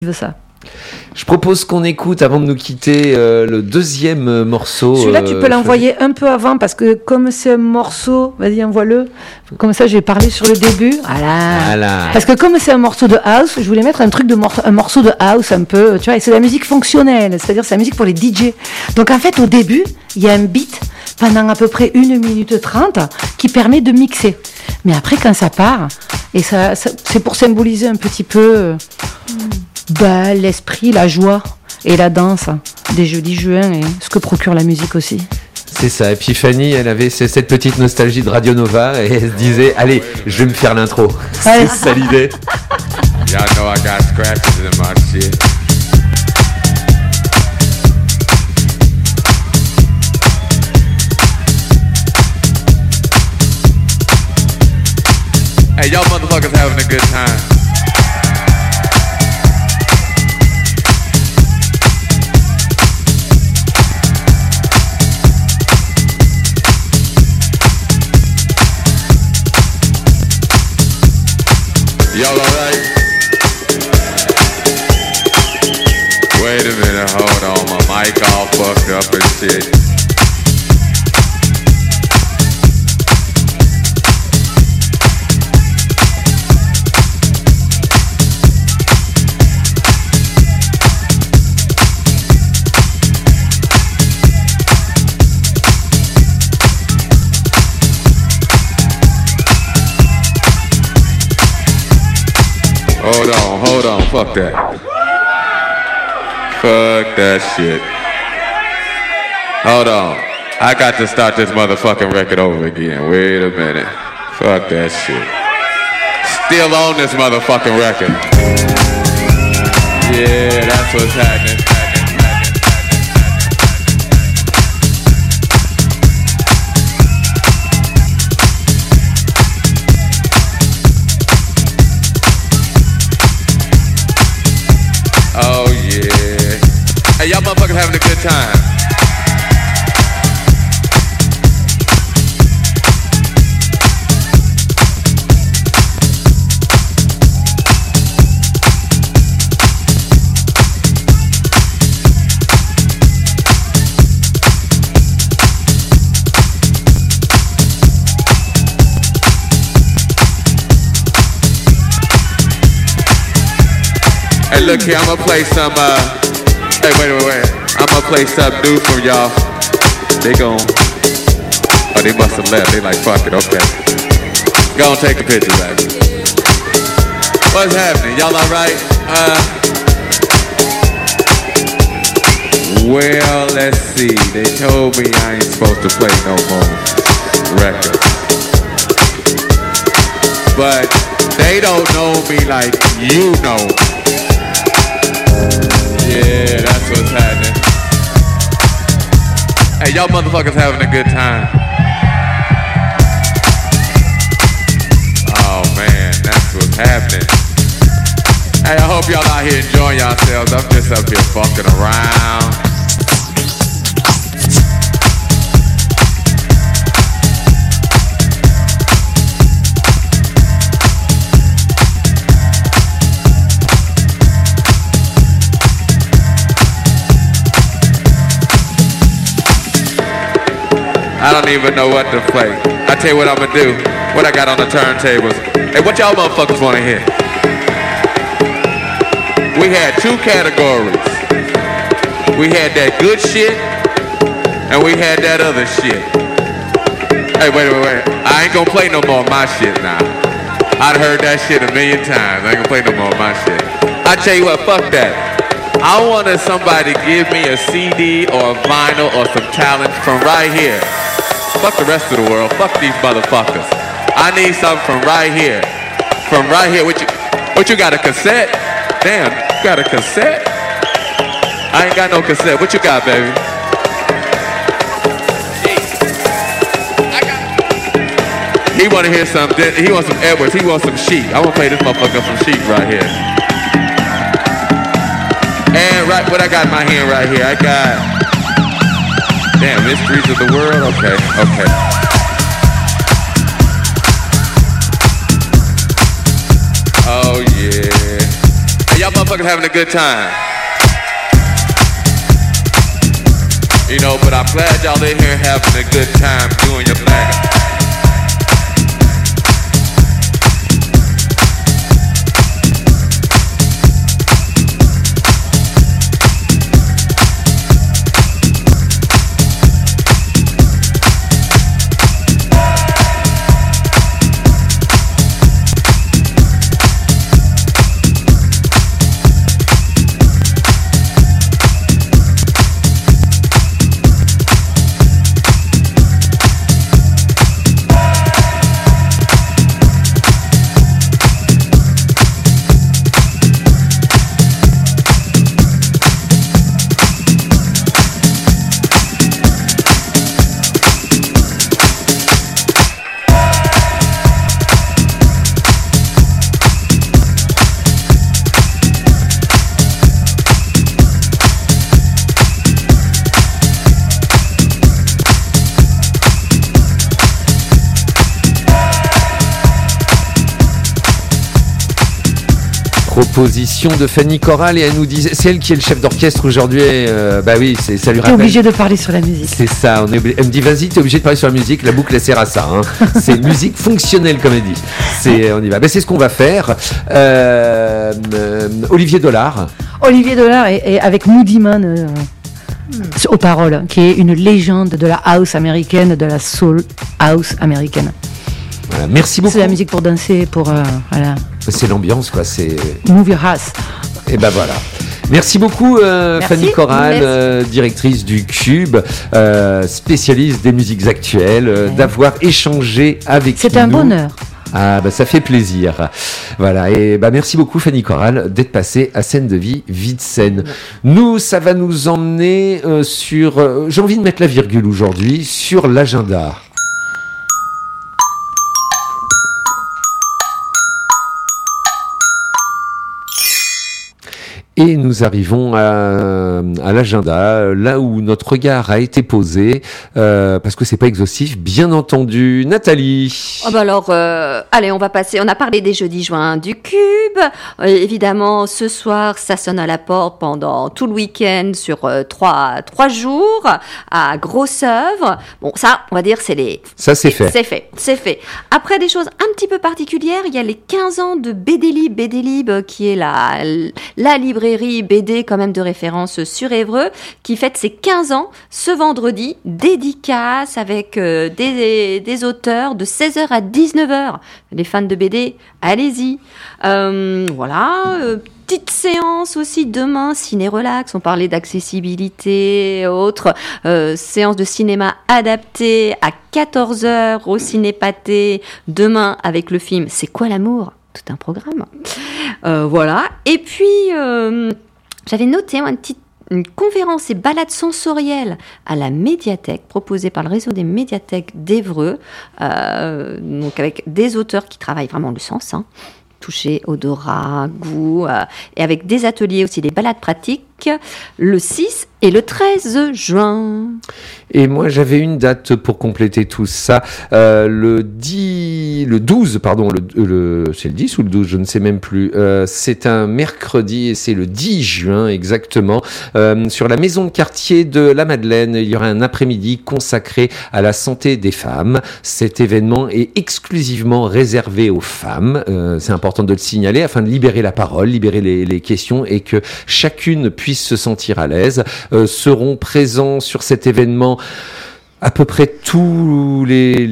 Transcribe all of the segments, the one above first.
ça. Je propose qu'on écoute, avant de nous quitter, le deuxième morceau. Celui-là, tu peux l'envoyer un peu avant, parce que comme c'est un morceau, vas-y, envoie-le. Comme ça, j'ai parlé sur le début. Voilà. Parce que comme c'est un morceau de house, je voulais mettre un morceau de house un peu, tu vois, et c'est de la musique fonctionnelle, c'est-à-dire c'est la musique pour les DJ. Donc en fait, au début, il y a un beat pendant à peu près 1 minute 30 qui permet de mixer. Mais après, quand ça part, et ça c'est pour symboliser un petit peu... l'esprit, la joie et la danse des jeudis juin et ce que procure la musique aussi. C'est ça, et puis Fanny, elle avait cette petite nostalgie de Radio Nova et elle se disait, allez, je vais me faire l'intro. C'est ça l'idée. Y'all know I got scratches in my shit. Hey, y'all motherfuckers having a good time. Y'all alright? Wait a minute, hold on, my mic all fucked up and shit. Hold on, fuck that. Fuck that shit. Hold on. I got to start this motherfucking record over again. Wait a minute. Fuck that shit. Still on this motherfucking record. Yeah, that's what's happening. Oh yeah. Hey, y'all motherfuckers having a good time. Hey, look here, I'ma play some, hey, wait. I'ma play some new from y'all. They gon', oh, they must have left. They like, fuck it, okay. Go and take a picture back. What's happening? Y'all alright? Well, let's see. They told me I ain't supposed to play no more records. But they don't know me like you know me. Yeah, that's what's happening. Hey, y'all motherfuckers having a good time. Oh man, that's what's happening. Hey, I hope y'all out here enjoying yourselves. I'm just up here fucking around. I don't even know what to play. I tell you what I'm gonna do. What I got on the turntables. Hey, what y'all motherfuckers wanna hear? We had 2 categories. We had that good shit, and we had that other shit. Hey, wait. I ain't gonna play no more of my shit now. I'd heard that shit 1,000,000 times. I ain't gonna play no more of my shit. I tell you what, fuck that. I wanted somebody to give me a CD or a vinyl or some talent from right here. Fuck the rest of the world. Fuck these motherfuckers. I need something from right here. From right here. What you got, a cassette? Damn, you got a cassette? I ain't got no cassette. What you got, baby? He wanna hear some, he wants some Edwards. He wants some Sheep. I wanna play this motherfucker some Sheep right here. And right, what I got in my hand right here, I got... Damn, Mysteries of the World? Okay. Oh, yeah. Hey, y'all motherfuckers having a good time. You know, but I'm glad y'all in here having a good time doing your thing. Proposition de Fanny Corral et elle nous disait, c'est elle qui est le chef d'orchestre aujourd'hui. Bah oui, ça lui rappelle. T'es obligé de parler sur la musique. C'est ça. Elle me dit vas-y, t'es obligé de parler sur la musique. La boucle elle sert à ça. Hein. C'est musique fonctionnelle comme elle dit. On y va. Bah, c'est ce qu'on va faire. Olivier Dollard. Olivier Dollard et avec Moody Man. Aux paroles, qui est une légende de la house américaine, de la soul house américaine. Voilà, merci beaucoup. C'est la musique pour danser, pour voilà. C'est l'ambiance, quoi. C'est Move Your Ass. Et ben voilà. Merci beaucoup Fanny Corral, directrice du Cube, spécialiste des musiques actuelles, d'avoir échangé avec nous. C'est un bonheur. Ah bah ça fait plaisir. Voilà, et bah merci beaucoup Fanny Corral d'être passée à Scène de Vie, Vie de Scène. Nous, ça va nous emmener sur j'ai envie de mettre la virgule aujourd'hui sur l'agenda. Et nous arrivons à l'agenda, là où notre regard a été posé, parce que c'est pas exhaustif, bien entendu. Nathalie. Oh bah alors, allez, on va passer. On a parlé des jeudis joints du Cube. Évidemment, ce soir, ça sonne à la porte pendant tout le week-end sur 3 jours à Grosse Œuvre. Bon, ça, on va dire, Ça, c'est fait. C'est fait. Après, des choses un petit peu particulières, il y a les 15 ans de BD-Lib, qui est la librairie BD quand même de référence sur Évreux, qui fête ses 15 ans ce vendredi, dédicace avec des auteurs de 16h à 19h. Les fans de BD, allez-y. Voilà, petite séance aussi demain, ciné-relax, on parlait d'accessibilité, autres, séance de cinéma adaptée à 14h au Ciné-Pathé, demain avec le film C'est quoi l'amour ? Tout un programme. Voilà. Et puis, j'avais noté une conférence et balade sensorielle à la médiathèque proposée par le réseau des médiathèques d'Évreux, donc avec des auteurs qui travaillent vraiment le sens, toucher, odorat, goût, et avec des ateliers aussi, des balades pratiques, le 6 et le 13 juin. Et moi, j'avais une date pour compléter tout ça. Le 12, pardon, c'est le 10 ou le 12, je ne sais même plus. C'est un mercredi et c'est le 10 juin exactement. Sur la maison de quartier de la Madeleine, il y aura un après-midi consacré à la santé des femmes. Cet événement est exclusivement réservé aux femmes. C'est important de le signaler afin de libérer la parole, libérer les questions et que chacune puisse se sentir à l'aise. Seront présents sur cet événement à peu près tous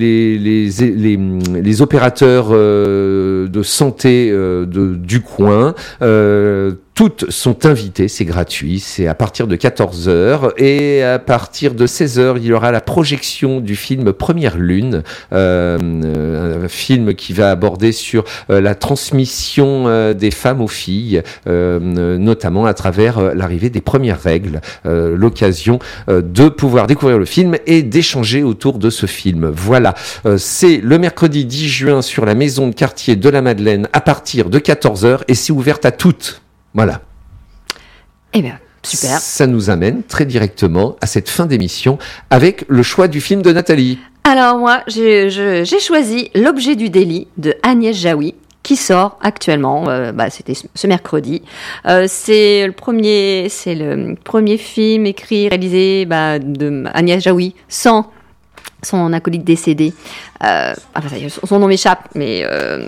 les opérateurs de santé du coin. Toutes sont invitées, c'est gratuit, c'est à partir de 14h et à partir de 16h, il y aura la projection du film Première Lune, un film qui va aborder sur la transmission des femmes aux filles, notamment à travers l'arrivée des premières règles, l'occasion de pouvoir découvrir le film et d'échanger autour de ce film. Voilà, c'est le mercredi 10 juin sur la maison de quartier de la Madeleine à partir de 14h et c'est ouvert à toutes. Voilà. Eh bien, super. Ça nous amène très directement à cette fin d'émission avec le choix du film de Nathalie. Alors moi, j'ai choisi L'objet du délit de Agnès Jaoui. qui sort actuellement. C'était ce mercredi. C'est le premier film écrit, réalisé de Agnès Jaoui, sans son acolyte décédé. Son nom m'échappe, mais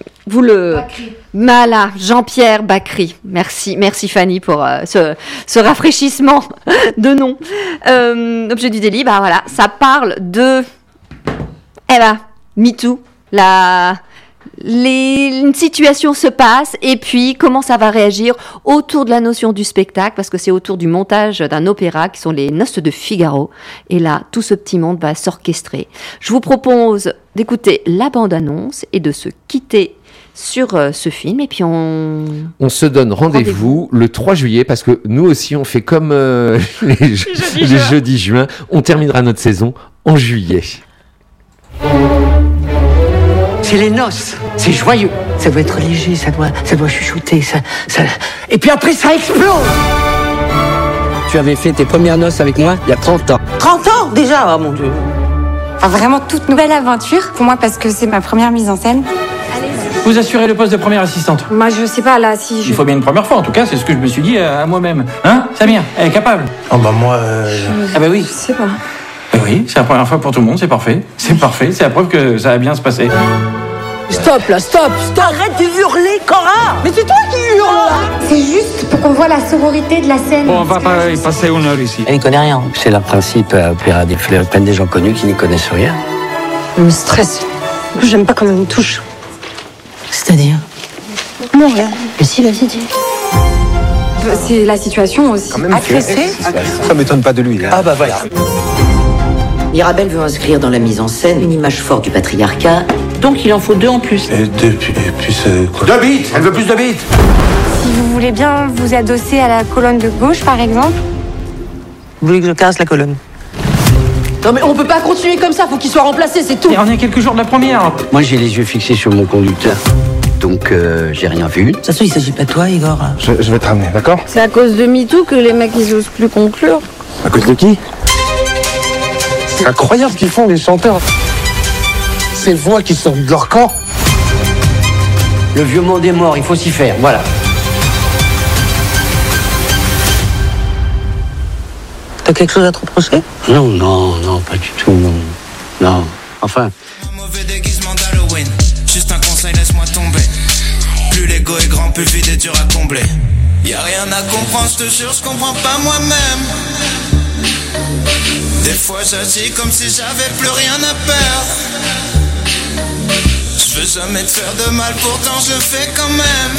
Jean-Pierre Bacri. Merci Fanny pour ce rafraîchissement de nom. Objet du délit, ça parle de MeToo, une situation se passe et puis comment ça va réagir autour de la notion du spectacle, parce que c'est autour du montage d'un opéra qui sont les Noces de Figaro, et là tout ce petit monde va s'orchestrer. Je vous propose d'écouter la bande-annonce et de se quitter sur ce film, et puis on se donne rendez-vous le 3 juillet, parce que nous aussi on fait comme les jeudis juin, on terminera notre saison en juillet. C'est les noces, c'est joyeux. Ça doit être léger, ça doit chuchoter, ça... Et puis après, ça explose. Tu avais fait tes premières noces avec moi il y a 30 ans. 30 ans déjà, oh mon Dieu. Vraiment toute nouvelle aventure pour moi, parce que c'est ma première mise en scène. Vous assurez le poste de première assistante. Moi, je sais pas, là, si je... Il faut bien une première fois, en tout cas, c'est ce que je me suis dit à moi-même. Hein, Samir, elle est capable? Oh bah moi... Ah bah oui. Je sais pas. Oui, c'est la première fois pour tout le monde, c'est parfait. C'est parfait, c'est la preuve que ça va bien se passer. Stop là, stop. Arrête de hurler, Cora. Mais c'est toi qui hurles là. C'est juste pour qu'on voit la sororité de la scène. Bon, on va pas y passer 1 heure ici. Elle n'y connaît rien. C'est le principe à Opéra des Fleurs, plein des gens connus qui n'y connaissent rien. Je me stresse. J'aime pas quand on me touche. C'est-à-dire? Non, rien. Mais si, vas-y, dis. C'est la situation aussi. Agressé? Ça m'étonne pas de lui. Ah bah voilà. Mirabel veut inscrire dans la mise en scène une image forte du patriarcat, donc il en faut 2 en plus. Et puis c'est quoi? 2 bits. Elle veut plus de bits. Si vous voulez bien vous adosser à la colonne de gauche, par exemple. Vous voulez que je casse la colonne? Non mais on peut pas continuer comme ça, faut qu'il soit remplacé, c'est tout. Et on est à quelques jours de la première. Moi, j'ai les yeux fixés sur mon conducteur. Donc, j'ai rien vu. Ça se trouve, il s'agit pas de toi, Igor. Je vais te ramener, d'accord? C'est à cause de MeToo que les mecs, ils osent plus conclure. À cause de qui? C'est incroyable ce qu'ils font, les chanteurs. Ces voix qui sortent de leur corps. Le vieux monde est mort, il faut s'y faire, voilà. T'as quelque chose à te reprocher? Non, pas du tout, non. Enfin... Mauvais déguisement d'Halloween. Juste un conseil, laisse-moi tomber. Plus l'ego est grand, plus le vide est dur à combler. Y'a rien à comprendre, je te jure, je comprends pas moi-même. Des fois j'agis comme si j'avais plus rien à perdre. Je veux jamais te faire de mal, pourtant je le fais quand même.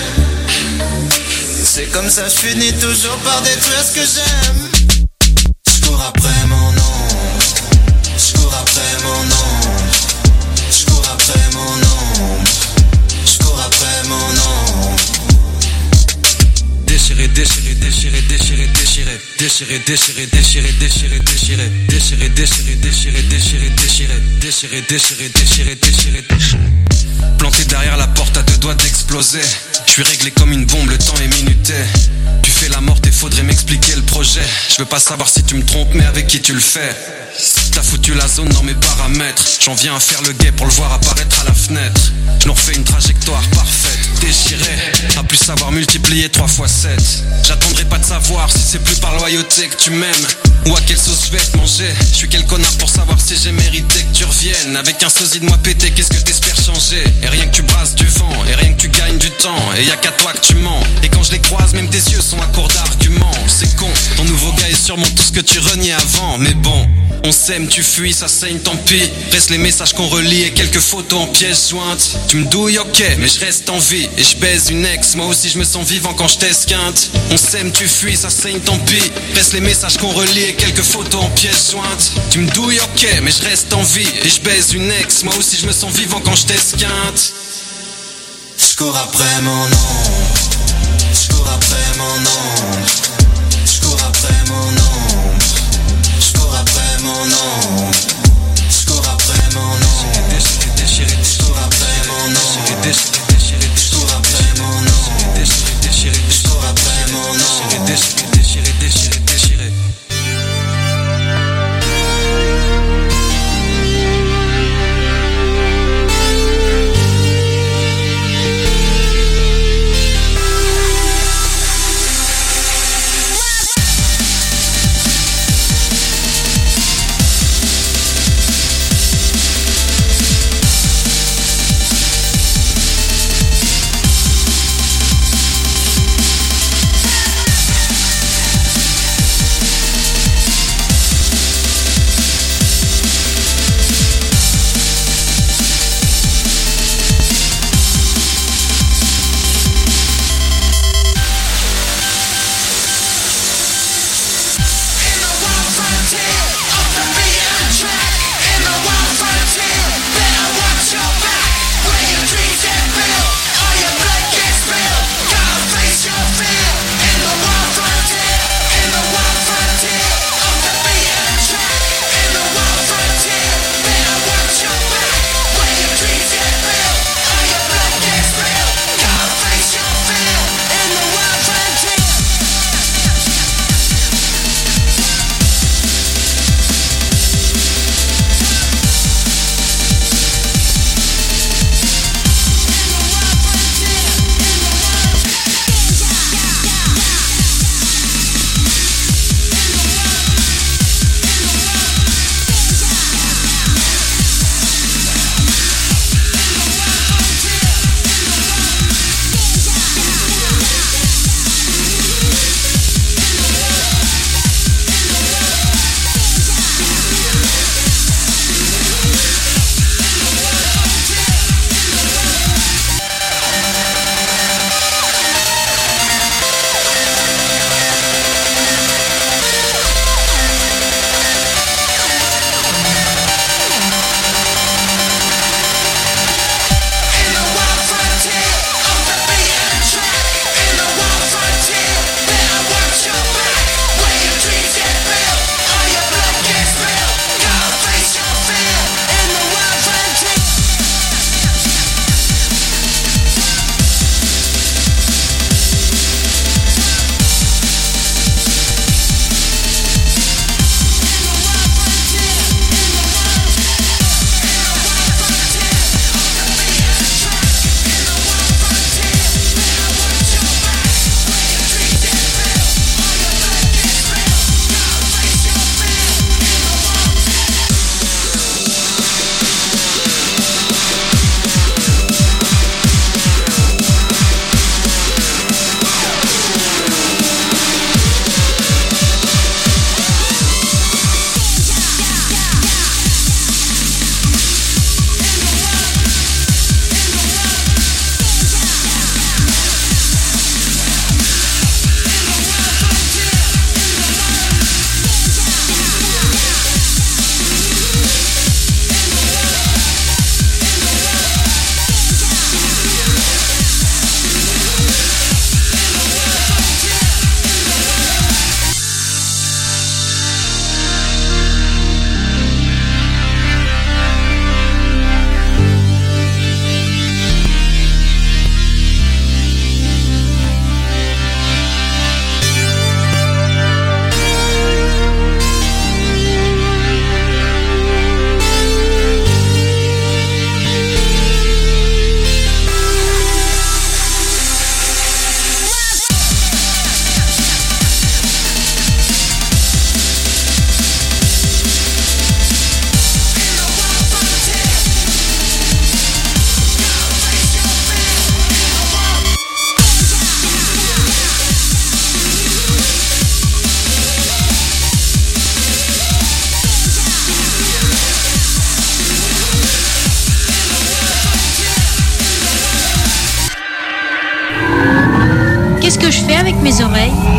C'est comme ça, je finis toujours par détruire ce que j'aime. Je cours après mon ombre. Je cours après mon ombre. Je cours après mon ombre. Je cours après mon ombre. Déchirer, déchirer, déchirer, déchirer, déchirer. Déchirer, déchirer, déchirer, déchirer, déchirer. Déchirer, déchirer, déchirer, déchirer, déchirer. Déchirer, déchirer, déchirer, déchirer, déchirer. Planté derrière la porte à 2 doigts d'exploser. Je suis réglé comme une bombe, le temps est minuté. Tu fais la morte et faudrait m'expliquer le projet. Je veux pas savoir si tu me trompes, mais avec qui tu le fais. T'as foutu la zone dans mes paramètres. J'en viens à faire le guet pour le voir apparaître à la fenêtre. Je nous refais une trajectoire parfaite. Déchiré, à plus savoir multiplier 3 x 7. J'attendrai pas de savoir si c'est plus par loyauté que tu m'aimes, ou à quelle sauce je vais te manger. Je suis quel connard pour savoir si j'ai mérité que tu reviennes. Avec un sosie de moi pété, qu'est-ce que t'espères changer? Et rien que tu brasses du vent, et rien que tu gagnes du temps. Et y'a qu'à toi que tu mens. Et quand je les croise, même tes yeux sont à court d'arguments. C'est con, ton nouveau gars est sûrement tout ce que tu reniais avant. Mais bon, on s'aime, tu fuis, ça saigne, tant pis. Reste les messages qu'on relie et quelques photos en pièces jointes. Tu me douilles, ok, mais je reste en vie. Et je baise une ex, moi aussi je me sens vivant quand je t'esquinte. On s'aime, tu fuis, ça saigne, tant pis. Reste les messages qu'on relie et quelques photos en pièces jointes. Tu me douilles, ok, mais je reste en vie. Et je baise une ex, moi aussi je me sens vivant quand je t'esquinte. Je cours après mon ombre. Je cours après mon ombre. Je cours après mon ombre. Je cours après mon ombre. Je cours après mon ombre. Déchiré, je cours après mon ombre. Déchiré, je cours après mon ombre. Déchiré, je cours après mon ombre. Déchiré, déchiré.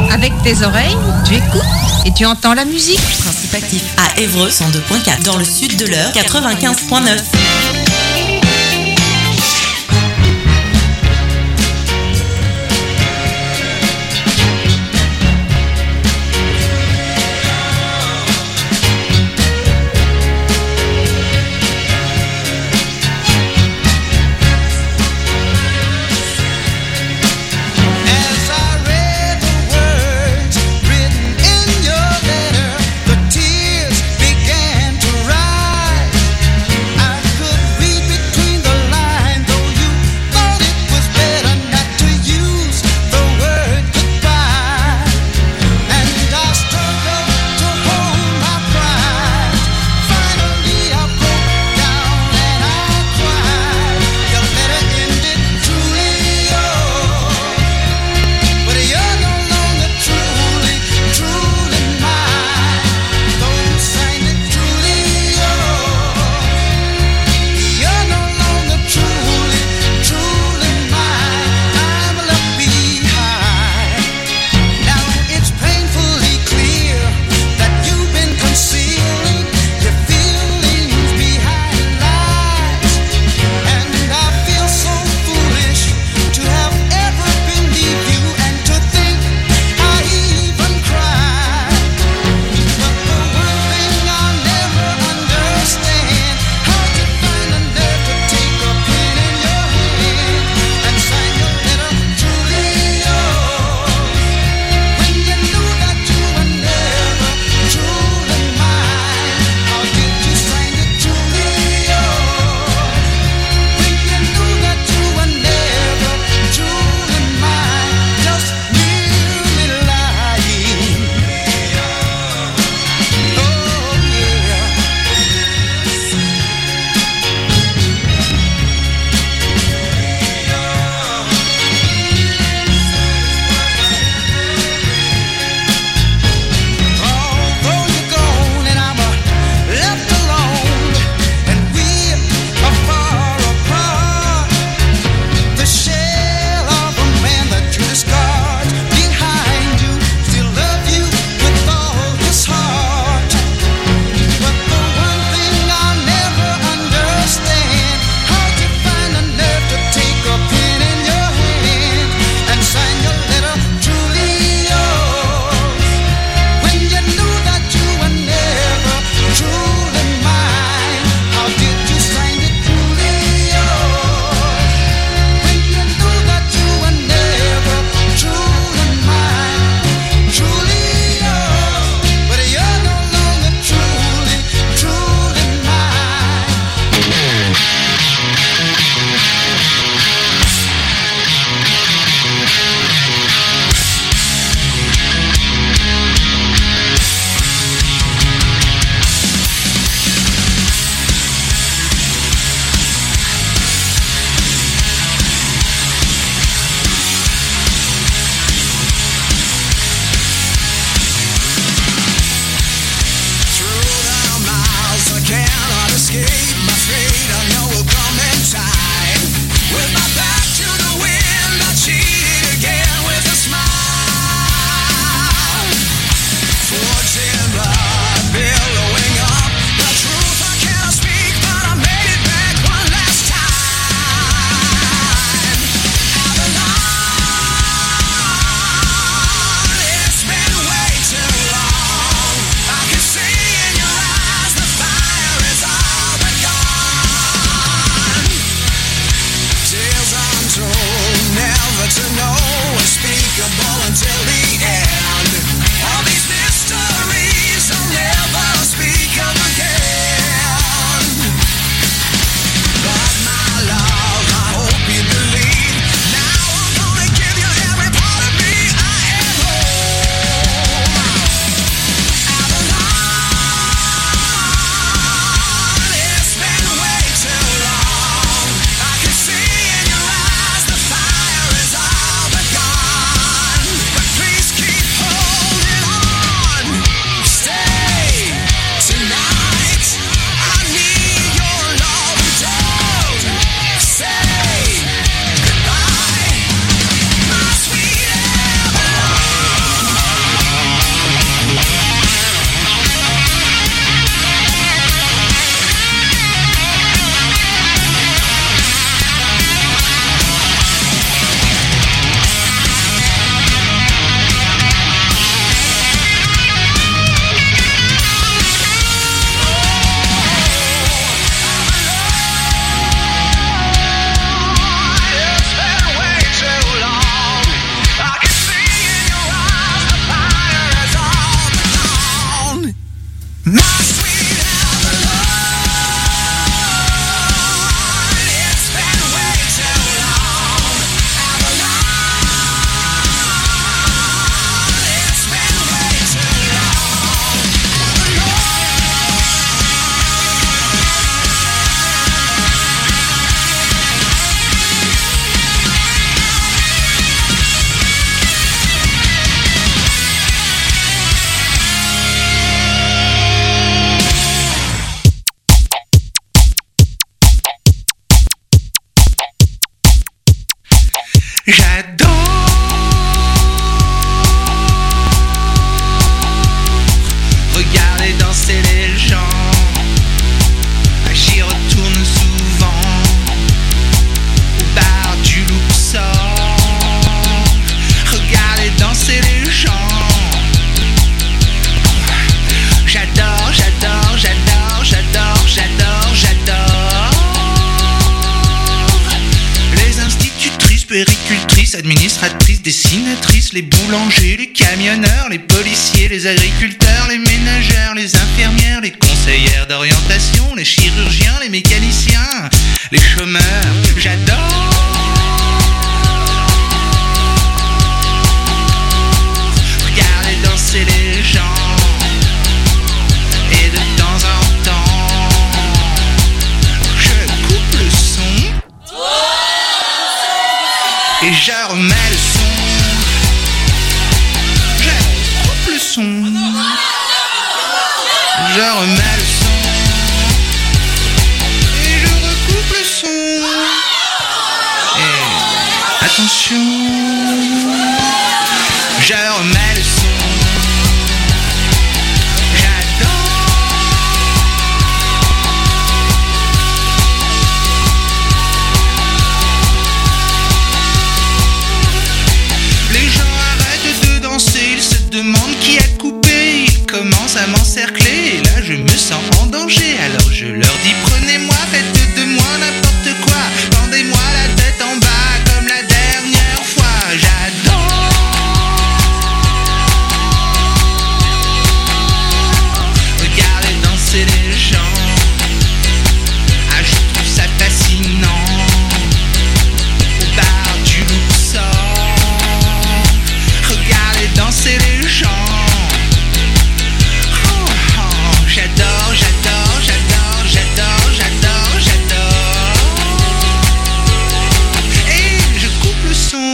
Avec tes oreilles, tu écoutes et tu entends la musique. Principe actif à Évreux 102.4, dans le sud de l'Eure 95.9. Tears began to rise. I could directrices, administratrices, dessinatrices, les boulangers, les camionneurs, les policiers, les agriculteurs, les ménagères, les infirmières, les conseillères d'orientation, les chirurgiens, les mécaniciens, les chômeurs. J'adore regarder danser les gens. Et de temps en temps, je coupe le son et je remets le son. Je coupe le son, je remets le son et je recoupe le son. Et attention, je remets le son. Demande qui a coupé, ils commencent à m'encercler. Et là je me sens en danger, alors je leur dis prenez-moi, faites de moi n'importe quoi. Tendez-moi la tête en bas comme la dernière fois. J'adore regarder danser les gens. Ah, je trouve ça fascinant. Au bar du Luxor, regardez danser les gens. Oh, oh, j'adore, j'adore, j'adore, j'adore, j'adore, j'adore. Et je coupe le son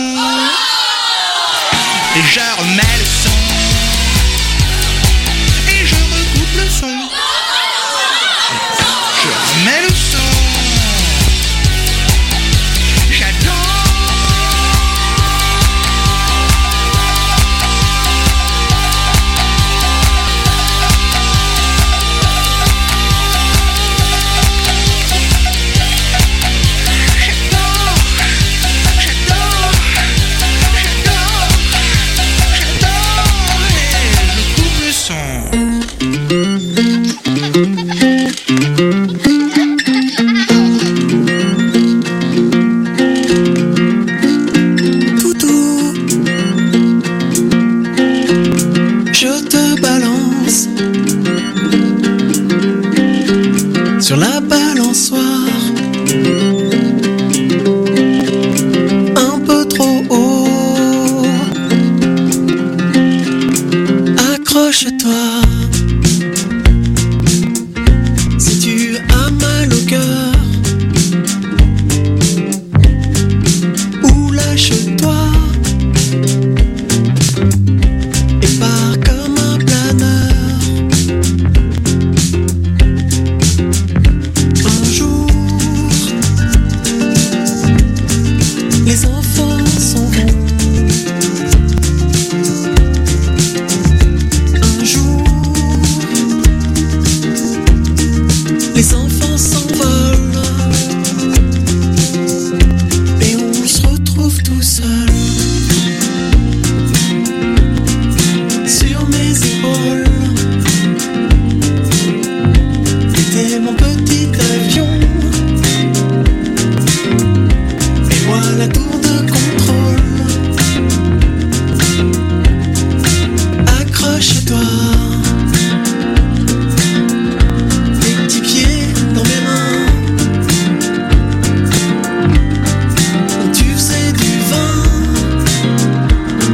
et je remets le son et je recoupe le son. Je remets le son. Sur la balançoire, un peu trop haut. Accroche-toi.